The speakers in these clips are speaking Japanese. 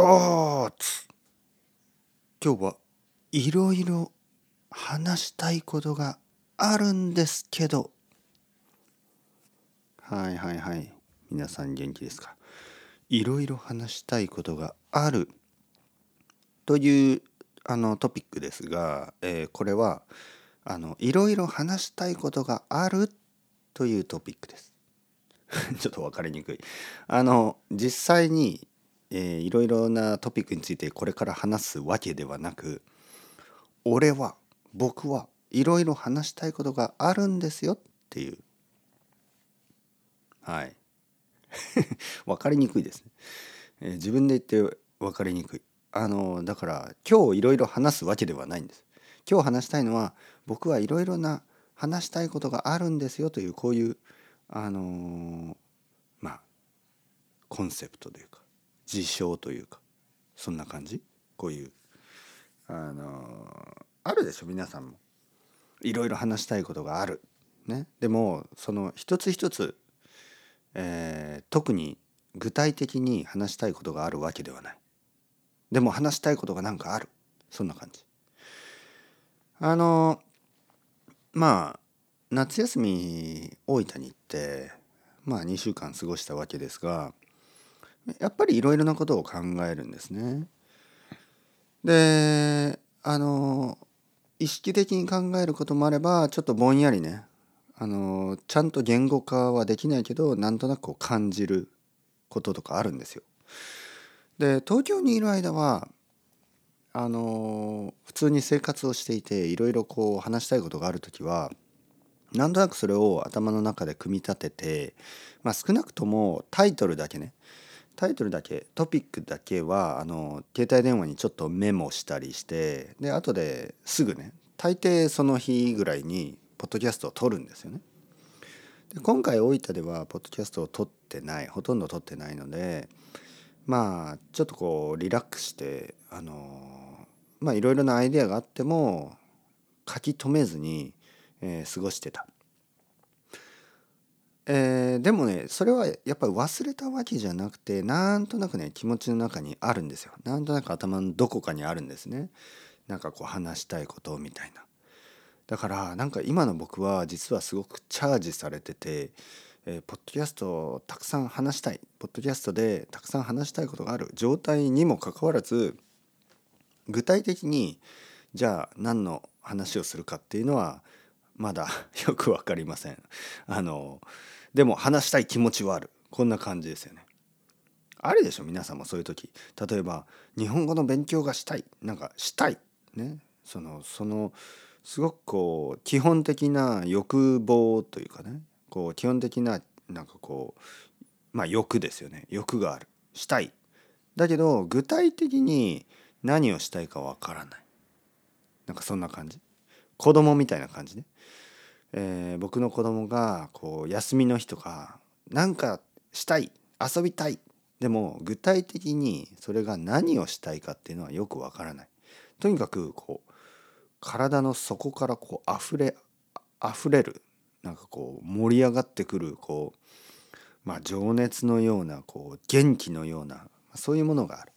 ゴーツ。今日はいろいろ話したいことがあるんですけど。はいはいはい。皆さん元気ですか？いろいろ話したいことがあるというトピックですが、これはいろいろ話したいことがあるというトピックです。ちょっと分かりにくい。実際に、いろいろなトピックについてこれから話すわけではなく、僕はいろいろ話したいことがあるんですよっていう。はい。分かりにくいですね。自分で言って分かりにくい。だから今日いろいろ話すわけではないんです。今日話したいのは、僕はいろいろな話したいことがあるんですよという、こういうあのーまあコンセプトというか事象というか、そんな感じ。こういうあるでしょ、皆さんも。いろいろ話したいことがある。ね。でもその一つ一つ、特に具体的に話したいことがあるわけではない。でも話したいことがなんかある。そんな感じ。あのまあ夏休み大分に行って2週間過ごしたわけですが、やっぱりいろいろなことを考えるんですね。で意識的に考えることもあれば、ちょっとぼんやりね、ちゃんと言語化はできないけど、なんとなくこう感じることとかあるんですよ。で、東京にいる間は普通に生活をしていて、いろいろこう話したいことがあるときは、なんとなくそれを頭の中で組み立てて、少なくともタイトルだけ、トピックだけは携帯電話にちょっとメモしたりして、で後ですぐね、大抵その日ぐらいにポッドキャストを撮るんですよね。で今回大分ではポッドキャストを撮ってない、ほとんど撮ってないので、ちょっとこうリラックスしていろいろなアイデアがあっても書き留めずに、過ごしてた。でもね、それはやっぱり忘れたわけじゃなくて、なんとなくね、気持ちの中にあるんですよ。なんとなく頭のどこかにあるんですね。なんかこう話したいことみたいな。だからなんか今の僕は実はすごくチャージされてて、ポッドキャストをたくさん話したい、ポッドキャストでたくさん話したいことがある状態にもかかわらず、具体的にじゃあ何の話をするかっていうのはまだよく分かりません。でも話したい気持ちはある。こんな感じですよね。あるでしょ、皆さんもそういう時。例えば日本語の勉強がしたい、なんかしたいね。そのすごくこう基本的な欲望というかね、こう基本的ななんかこう欲ですよね。欲がある、したい。だけど具体的に何をしたいかわからない。なんかそんな感じ。子供みたいな感じね。僕の子供がこう休みの日とかなんかしたい、遊びたい。でも具体的にそれが何をしたいかっていうのはよくわからない。とにかくこう体の底からこう溢れる、なんかこう盛り上がってくるこう情熱のようなこう元気のような、そういうものがある。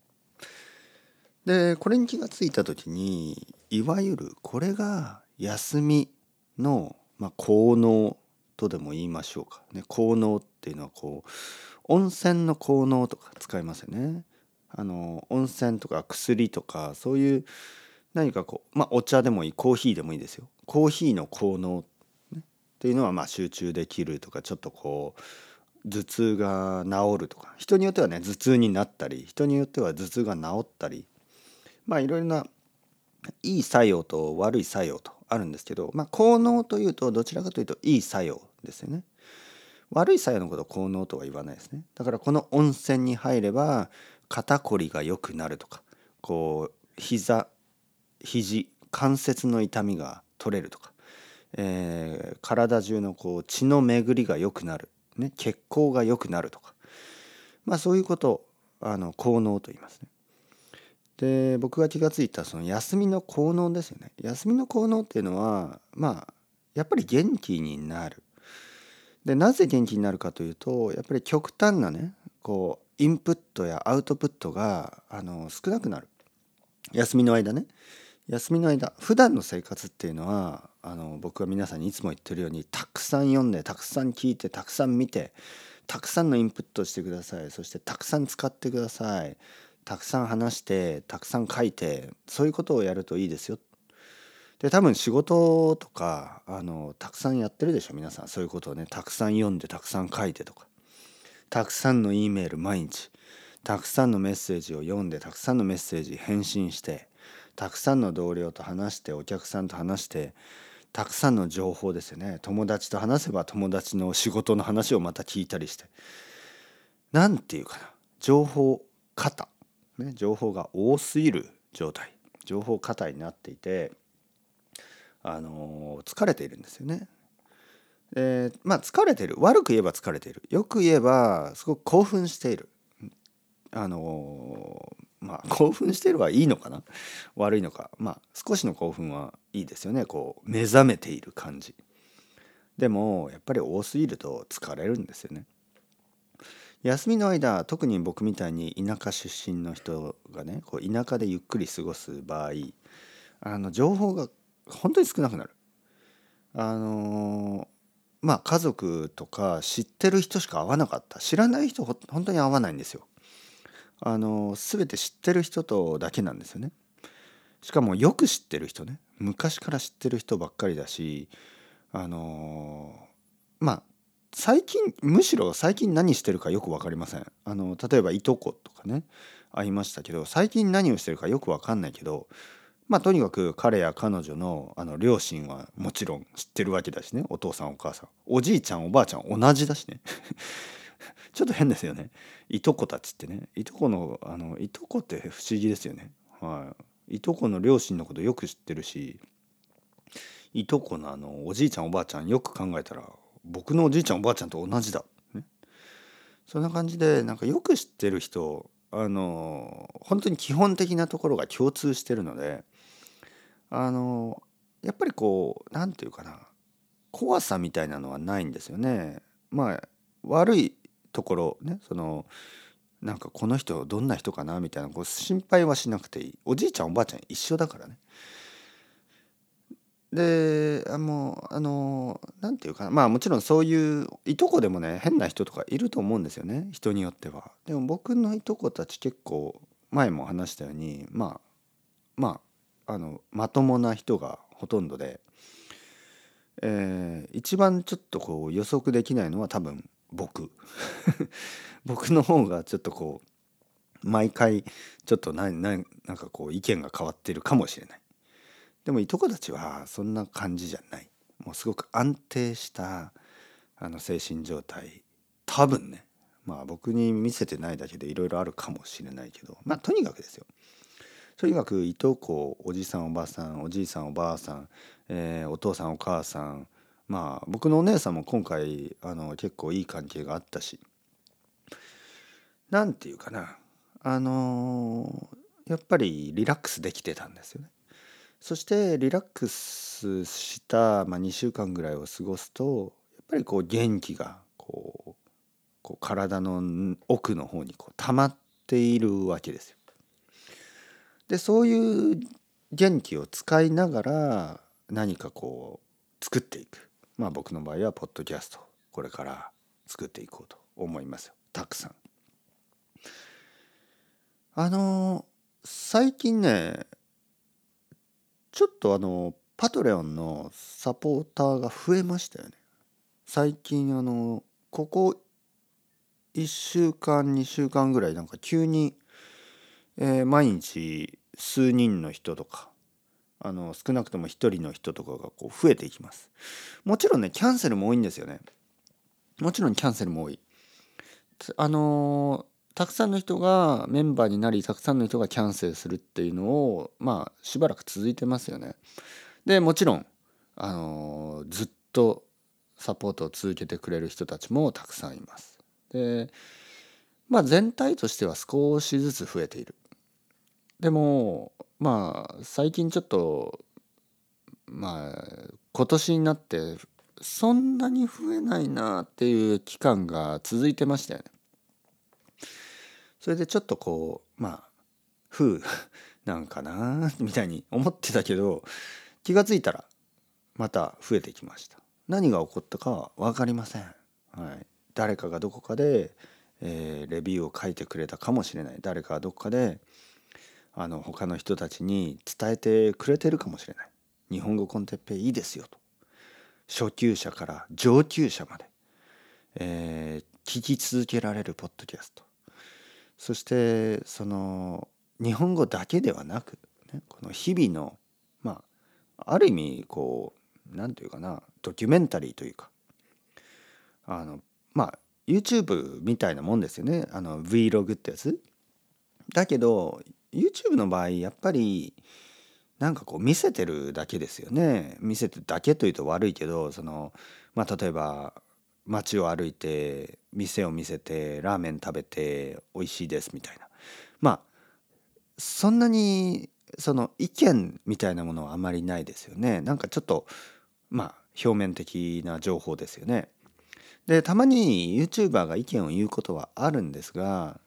でこれに気がついた時に、いわゆるこれが休みの、効能とでも言いましょうかね。効能っていうのはこう温泉の効能とか使いますよね。温泉とか薬とか、そういう何かこうお茶でもいい、コーヒーでもいいですよ。コーヒーの効能、ね、っていうのは集中できるとか、ちょっとこう頭痛が治るとか、人によってはね頭痛になったり、人によっては頭痛が治ったり、いろいろないい作用と悪い作用とあるんですけど、効能というとどちらかというといい作用ですよね。悪い作用のことを効能とは言わないですね。だからこの温泉に入れば肩こりが良くなるとか、こう肘関節の痛みが取れるとか、体中のこう血の巡りが良くなる、ね、血行が良くなるとか、そういうことを効能と言いますね。で僕が気がついたその休みの効能ですよね。休みの効能っていうのはやっぱり元気になる。でなぜ元気になるかというと、やっぱり極端なねこインプットやアウトプットが少なくなる。休みの間ね。休みの間、普段の生活っていうのは僕は皆さんにいつも言ってるように、たくさん読んで、たくさん聞いて、たくさん見て、たくさんのインプットしてください。そしてたくさん使ってください。たくさん話して、たくさん書いて、そういうことをやるといいですよ。で、多分仕事とかたくさんやってるでしょ皆さん。そういうことをね、たくさん読んで、たくさん書いてとか、たくさんの E メール毎日、たくさんのメッセージを読んで、たくさんのメッセージ返信して、たくさんの同僚と話して、お客さんと話して、たくさんの情報ですよね。友達と話せば友達の仕事の話をまた聞いたりして、なんていうかな、情報過多、ね、情報が多すぎる状態、情報過多になっていて、疲れているんですよね。まあ疲れてる、悪く言えば疲れている、よく言えばすごく興奮している。まあ興奮しているはいいのかな、悪いのか、まあ少しの興奮はいいですよね。こう目覚めている感じ。でもやっぱり多すぎると疲れるんですよね。休みの間、特に僕みたいに田舎出身の人がね、こう田舎でゆっくり過ごす場合、情報が本当に少なくなる。あのまあ家族とか知ってる人しか会わなかった。知らない人本当に会わないんですよ。全て知ってる人とだけなんですよね。しかもよく知ってる人ね。昔から知ってる人ばっかりだし、あのまあむしろ最近何してるかよく分かりません。例えばいとことかね、会いましたけど、最近何をしてるかよく分かんないけど、まあとにかく彼や彼女の両親はもちろん知ってるわけだしね。お父さんお母さん、おじいちゃんおばあちゃん同じだしね。ちょっと変ですよね。いとこたちってね、いとこのいとこって不思議ですよね。はい。いとこの両親のことよく知ってるし、いとこのおじいちゃんおばあちゃんよく考えたら僕のおじいちゃんおばあちゃんと同じだ、ね、そんな感じでなんかよく知ってる人、本当に基本的なところが共通してるので、あのやっぱりこうなんていうかな、怖さみたいなのはないんですよね。まあ悪いところね、なんかこの人どんな人かなみたいなこう心配はしなくていい。おじいちゃんおばあちゃん一緒だからね。で、もうなんていうかな、まあもちろんそういういとこでもね、変な人とかいると思うんですよね、人によっては。でも僕のいとこたち結構前も話したように、まともな人がほとんどで、一番ちょっとこう予測できないのは多分僕。僕の方がちょっとこう毎回ちょっとなんかこう意見が変わっているかもしれない。でもいとこたちはそんな感じじゃない。もうすごく安定した精神状態。多分ね。まあ僕に見せてないだけでいろいろあるかもしれないけど、まあとにかくですよ。とにかくいとこ、おじさんおばさん、おじいさんおばあさん、お父さんお母さん、まあ僕のお姉さんも今回結構いい関係があったし、なんていうかな、やっぱりリラックスできてたんですよね。そしてリラックスした、2週間ぐらいを過ごすとやっぱりこう元気がこう体の奥の方にこう溜まっているわけですよ。でそういう元気を使いながら何かこう作っていく。まあ僕の場合はポッドキャストこれから作っていこうと思いますよ。たくさん。あの最近ね、ちょっとパトレオンのサポーターが増えましたよね。最近ここ1週間2週間ぐらいなんか急に、毎日数人の人とか少なくとも1人の人とかがこう増えていきます。もちろんねキャンセルも多いんですよね。もちろんキャンセルも多い。あのたくさんの人がメンバーになり、たくさんの人がキャンセルするっていうのをまあしばらく続いてますよね。でもちろんずっとサポートを続けてくれる人たちもたくさんいます。でまあ全体としては少しずつ増えている。でもまあ最近ちょっと今年になってそんなに増えないなっていう期間が続いてましたよね。 それでちょっとこうなんかなみたいに思ってたけど、気がついたらまた増えてきました。何が起こったかは分かりません。はい、誰かがどこかで、レビューを書いてくれたかもしれない。誰かがどこかで他の人たちに伝えてくれてるかもしれない。日本語コンテッペイいいですよと。初級者から上級者まで、聞き続けられるポッドキャスト。そして日本語だけではなく、ね、この日々のある意味なんていうかな、ドキュメンタリーというか、あのまあ YouTube みたいなもんですよね。Vlog ってやつだけど、 YouTube の場合やっぱりなんか見せてるだけですよね。見せてるだけというと悪いけど、例えば街を歩いて店を見せてラーメン食べて美味しいですみたいな、そんなに意見みたいなものはあまりないですよね。なんかちょっと表面的な情報ですよね。でたまに YouTuber が意見を言うことはあるんですが、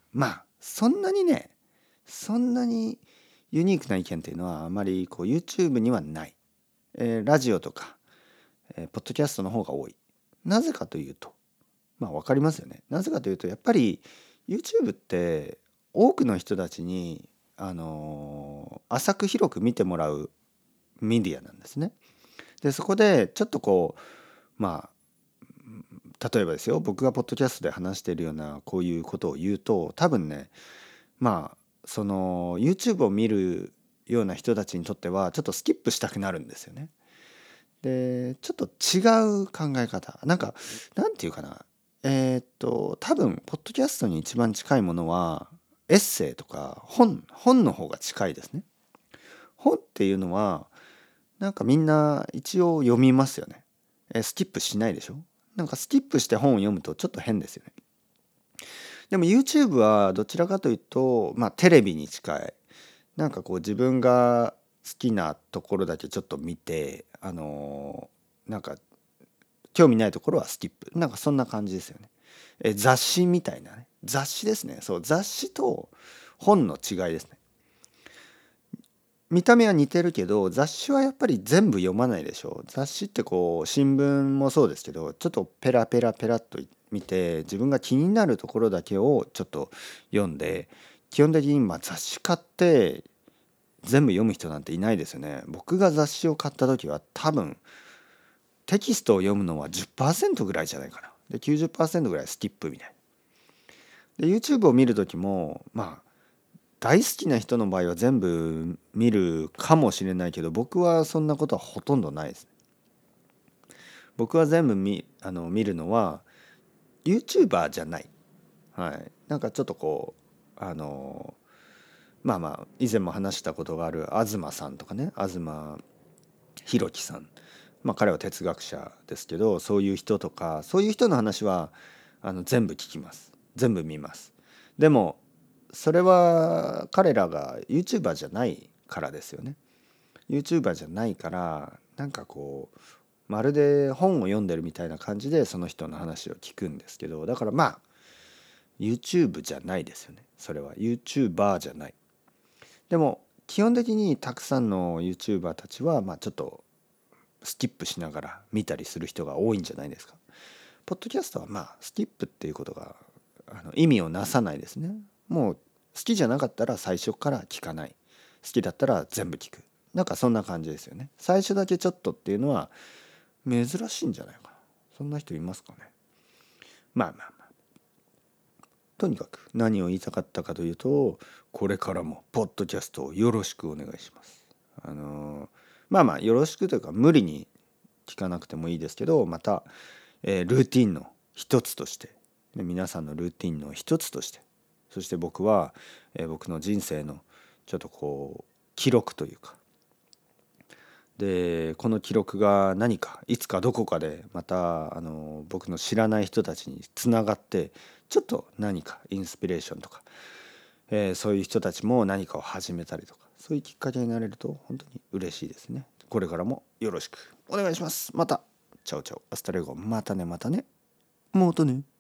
そんなにユニークな意見っていうのはあまりYouTube にはない。ラジオとか、ポッドキャストの方が多い。なぜかというと、分かりますよね。なぜかというとやっぱり YouTube って多くの人たちに浅く広く見てもらうメディアなんですね。でそこでちょっと例えばですよ、僕がポッドキャストで話しているようなこういうことを言うと、多分ね、YouTube を見るような人たちにとってはちょっとスキップしたくなるんですよね。でちょっと違う考え方、なんていうかな、多分ポッドキャストに一番近いものはエッセイとか本の方が近いですね。本っていうのはみんな一応読みますよね。スキップしないでしょ。スキップして本を読むとちょっと変ですよね。でも YouTube はどちらかというとテレビに近い。自分が好きなところだけちょっと見て、興味ないところはスキップ。そんな感じですよね。雑誌みたいなね。雑誌ですね。そう、雑誌と本の違いですね。見た目は似てるけど、雑誌はやっぱり全部読まないでしょ。雑誌って新聞もそうですけど、ちょっとペラペラペラっと見て、自分が気になるところだけをちょっと読んで、基本的に雑誌買って全部読む人なんていないですよね。僕が雑誌を買った時は多分テキストを読むのは 10% ぐらいじゃないかな。で 90% ぐらいスキップみたいな。で YouTube を見る時も大好きな人の場合は全部見るかもしれないけど、僕はそんなことはほとんどないです。僕は全部見るのは YouTuber じゃない。はい。ちょっと以前も話したことがある東さんとかね、東博樹さん。彼は哲学者ですけど、そういう人とか、そういう人の話は全部聞きます。全部見ます。でもそれは彼らが YouTuber じゃないからですよね。YouTuber じゃないからまるで本を読んでるみたいな感じでその人の話を聞くんですけど、だからYouTube じゃないですよね。それは YouTuber じゃない。でも基本的にたくさんの YouTuber たちはちょっとスキップしながら見たりする人が多いんじゃないですか。ポッドキャストはスキップっていうことが意味をなさないですね。もう好きじゃなかったら最初から聞かない。好きだったら全部聞く。そんな感じですよね。最初だけちょっとっていうのは珍しいんじゃないかな。そんな人いますかね。とにかく何を言いたかったかというと、これからもポッドキャストをよろしくお願いします。よろしくというか無理に聞かなくてもいいですけど、また、ルーティンの一つとして、皆さんのルーティンの一つとして、そして僕は、僕の人生のちょっと記録というか、でこの記録が何かいつかどこかでまた僕の知らない人たちにつながって、ちょっと何かインスピレーションとか、そういう人たちも何かを始めたりとか、そういうきっかけになれると本当に嬉しいですね。これからもよろしくお願いします。またチャオチャオアスタレゴ、またねまたねまたね。